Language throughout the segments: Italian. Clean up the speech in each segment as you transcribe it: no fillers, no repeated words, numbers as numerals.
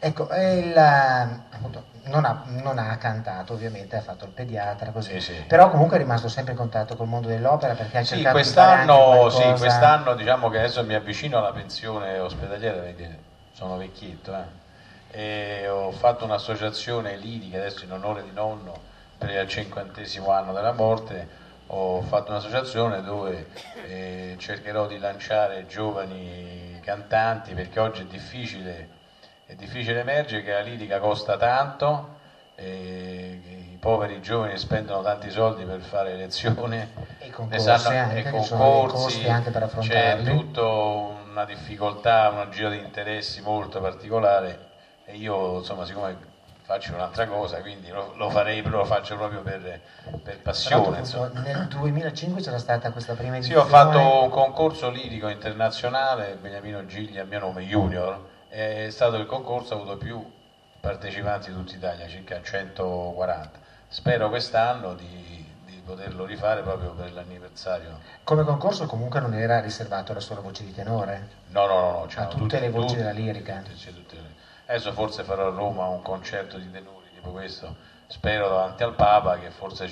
Ecco, appunto, non ha cantato, ovviamente, ha fatto il pediatra, così, Sì, sì. però comunque è rimasto sempre in contatto col mondo dell'opera perché ha Sì, cercato di fare anche sì, qualcosa. quest'anno diciamo che adesso mi avvicino alla pensione ospedaliera perché sono vecchietto, e ho fatto un'associazione lirica adesso in onore di nonno per il 50° anno della morte. Ho fatto un'associazione dove cercherò di lanciare giovani cantanti perché oggi è difficile emergere che la lirica costa tanto, i poveri giovani spendono tanti soldi per fare lezioni, E i ne concorsi sanno, e anche, che ci sono dei costi concorsi, anche per c'è affrontarli. tutta una difficoltà, un giro di interessi molto particolare e io insomma siccome faccio un'altra cosa quindi lo farei, lo faccio proprio per Tra l'altro passione appunto insomma. nel 2005 c'era stata questa prima Sì, ho fatto edizione. un concorso lirico internazionale, Beniamino Gigli a mio nome, Junior, è stato il concorso, ha avuto più partecipanti di tutta Italia, circa 140. Spero quest'anno di poterlo rifare proprio per l'anniversario. Come concorso comunque non era riservato alla sola voce di tenore, No, no, no, no, a c'erano tutte le tutti, voci della tutti, lirica. tutti, sì, tutti. Adesso forse farò a Roma un concerto di tenori, tipo questo, spero davanti al Papa che forse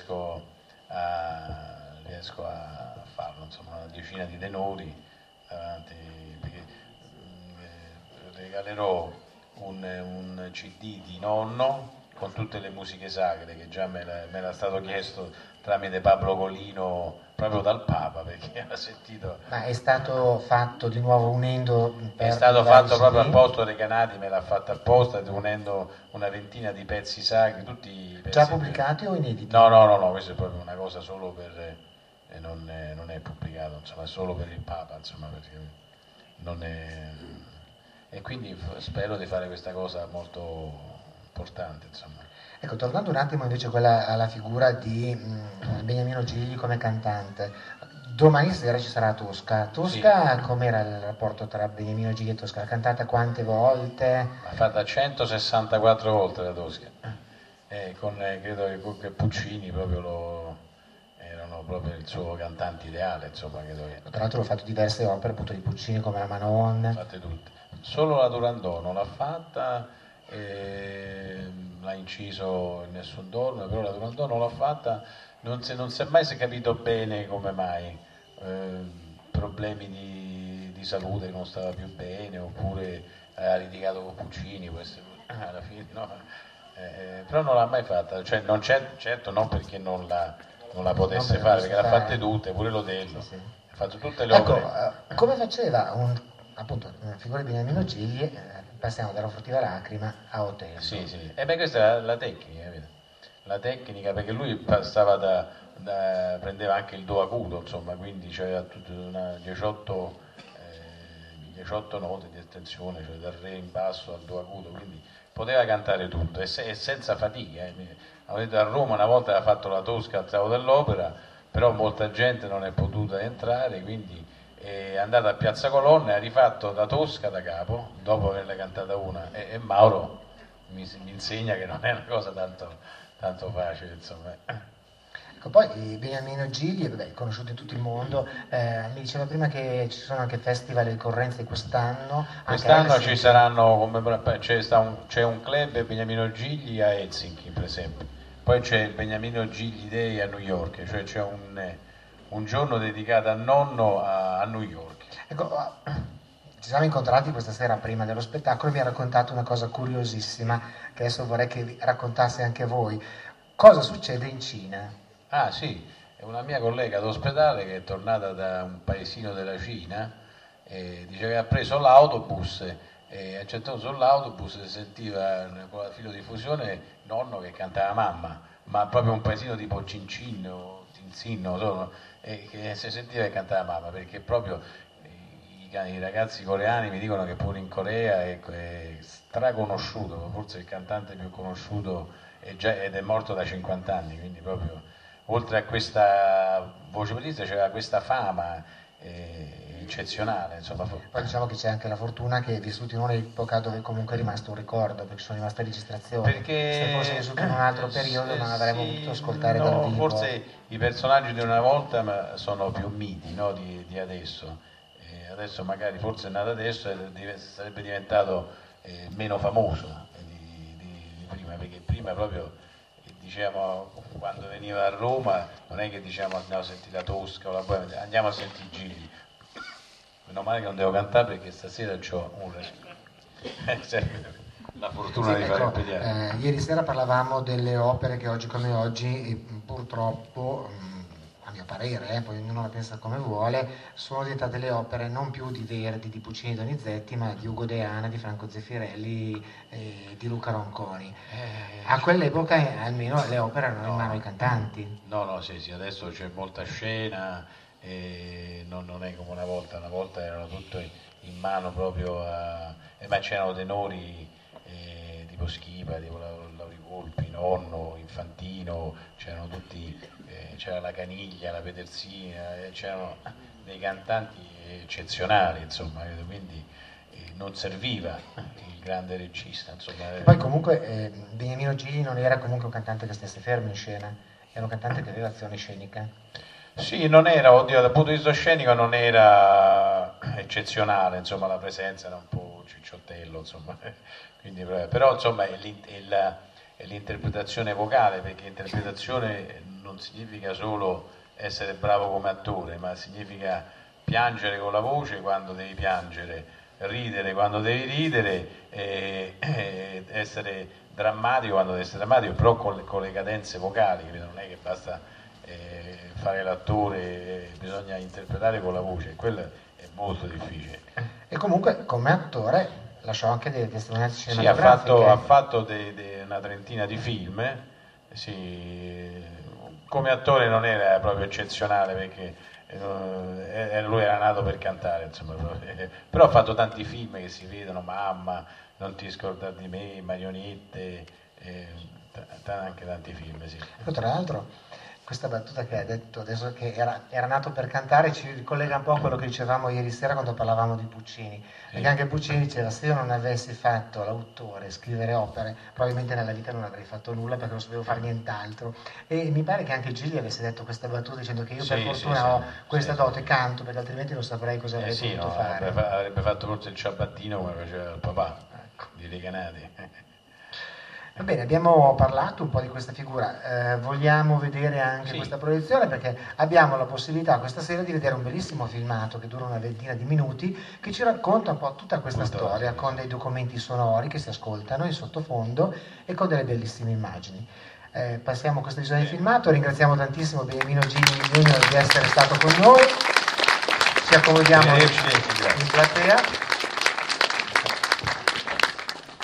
riesco a farlo, insomma, una decina di tenori davanti, perché regalerò un CD di nonno con tutte le musiche sacre che già me l'era stato chiesto tramite Pablo Colino proprio dal Papa perché era sentito. Ma è stato fatto di nuovo unendo È per i stato vari fatto proprio CD, apposta, Recanati me l'ha fatto apposta, unendo una ventina di pezzi sacri, tutti i già pezzi più. pubblicati o inediti? No, no, no, no, questo è proprio una cosa solo per. Non è pubblicato, insomma, è solo per il Papa, insomma, perché non è. E quindi spero di fare questa cosa molto importante, insomma. Ecco, tornando un attimo invece alla figura di Beniamino Gigli come cantante, domani sera ci sarà Tosca. Sì, Tosca, com'era il rapporto tra Beniamino Gigli e Tosca? L'ha cantata quante volte? l'ha fatta 164 volte la Tosca, credo che Puccini proprio erano proprio il suo cantante ideale, insomma, credo che Tra l'altro ho fatto diverse opere appunto di Puccini come la Manon. fatte tutte. Solo la Turandot non l'ha fatta, l'ha inciso in Nessun Dorme, però la Turandot non l'ha fatta, non si è mai si è capito bene come mai, problemi di salute che non stava più bene, oppure ha litigato con Puccini, alla fine no, però non l'ha mai fatta, cioè non c'è, certo non perché non la Non potesse perché fare, potesse perché l'ha fatte fare. tutte, pure Sì, l'Otello, sì. ha fatto tutte le Ecco, opere. come faceva appunto, nella figura di Beniamino Gigli, passiamo dalla furtiva lacrima a Sì, Otello. sì, e beh questa è la tecnica, capito? La tecnica perché lui passava prendeva anche il do acuto, insomma, quindi c'era 18 note di estensione, cioè dal re in basso al do acuto, quindi poteva cantare tutto e senza fatica. Avevo detto a Roma una volta aveva fatto la Tosca al Teatro dell'Opera, però molta gente non è potuta entrare, quindi è andato a Piazza Colonna e ha rifatto la Tosca da capo, dopo averla cantata una, e Mauro mi insegna che non è una cosa tanto facile, insomma. Ecco, poi Beniamino Gigli, vabbè, è conosciuto in tutto il mondo, mi diceva prima che ci sono anche festival e ricorrenze quest'anno, anche a Quest'anno ci Helsinki. saranno, c'è un club Beniamino Gigli a Helsinki, per esempio, poi c'è il Beniamino Gigli Day a New York, cioè c'è un giorno dedicato a nonno a New York. Ecco, ci siamo incontrati questa sera prima dello spettacolo e mi ha raccontato una cosa curiosissima che adesso vorrei che vi raccontasse anche voi. Cosa succede in Cina? Ah sì, è una mia collega d'ospedale che è tornata da un paesino della Cina e dice che ha preso l'autobus e a un certo punto sull'autobus si sentiva con la filodiffusione nonno che cantava mamma, ma proprio un paesino tipo Cincin o Tinzin, non so, no? E che si sentiva che cantava mamma perché proprio i ragazzi coreani mi dicono che pure in Corea è straconosciuto, forse il cantante più conosciuto ed è morto da 50 anni, quindi proprio oltre a questa voce bellissima c'era questa fama eccezionale, insomma. Poi diciamo che c'è anche la fortuna che è vissuto in un'epoca dove comunque è rimasto un ricordo, perché sono rimaste registrazioni. Se fosse Perché vissuto in un altro periodo non avremmo potuto sì, ascoltare dal no, vivo. forse i personaggi di una volta sono più miti, no, di adesso. Adesso magari forse è nato adesso e sarebbe diventato meno famoso di prima, perché prima proprio diciamo, quando veniva a Roma non è che diciamo andiamo a sentire la Tosca o la Boemia, andiamo a sentire i Gigli. Meno male che non devo cantare perché stasera ho la fortuna di fare il pediatra. Ieri sera parlavamo delle opere che oggi come oggi purtroppo, a mio parere, poi ognuno la pensa come vuole, sono diventate le opere non più di Verdi, di Puccini, Donizetti, ma di Ugo Deana, di Franco Zeffirelli, di Luca Ronconi. A quell'epoca almeno le opere erano in mano ai cantanti. No, sì, adesso c'è molta scena, non è come una volta erano tutto in mano proprio ma c'erano tenori tipo Schipa, tipo Lauri Volpi, Nonno, Infantino, c'erano tutti, c'era la Caniglia, la Petersina, c'erano dei cantanti eccezionali, insomma, quindi non serviva il grande regista, insomma. E poi comunque Beniamino Gigli non era comunque un cantante che stesse fermo in scena, era un cantante che aveva azione scenica. Sì, non era, oddio, dal punto di vista scenico non era eccezionale, insomma, la presenza era un po' cicciottello, insomma, quindi, però insomma è l'interpretazione vocale, perché interpretazione non significa solo essere bravo come attore, ma significa piangere con la voce quando devi piangere, ridere quando devi ridere, essere drammatico quando devi essere drammatico, però con le cadenze vocali, credo, non è che basta fare l'attore, bisogna interpretare con la voce, quello è molto difficile. E comunque come attore lasciò anche delle testimonianze Sì, cinematografiche. ha fatto una trentina di film, sì. Come attore non era proprio eccezionale perché lui era nato per cantare, insomma, però ha fatto tanti film che si vedono, Mamma, Non ti scordare di me, Marionette, anche tanti film, sì. Tra l'altro questa battuta che hai detto adesso, che era nato per cantare, ci ricollega un po' a quello che dicevamo ieri sera quando parlavamo di Puccini, perché anche Puccini diceva: se io non avessi fatto l'autore, scrivere opere, probabilmente nella vita non avrei fatto nulla perché non sapevo fare nient'altro. E mi pare che anche Gigli avesse detto questa battuta dicendo che io per fortuna ho questa dote, canto, perché altrimenti non saprei cosa avrei potuto fare. Avrebbe fatto forse il ciabattino come faceva il papà, ecco, di Recanati. Va bene, abbiamo parlato un po' di questa figura, vogliamo vedere anche questa proiezione, perché abbiamo la possibilità questa sera di vedere un bellissimo filmato che dura una ventina di minuti, che ci racconta un po' tutta questa storia, con dei documenti sonori che si ascoltano in sottofondo e con delle bellissime immagini. Passiamo a questa visione di filmato, ringraziamo tantissimo Beniamino Gigli Junior di essere stato con noi, ci accomodiamo in platea.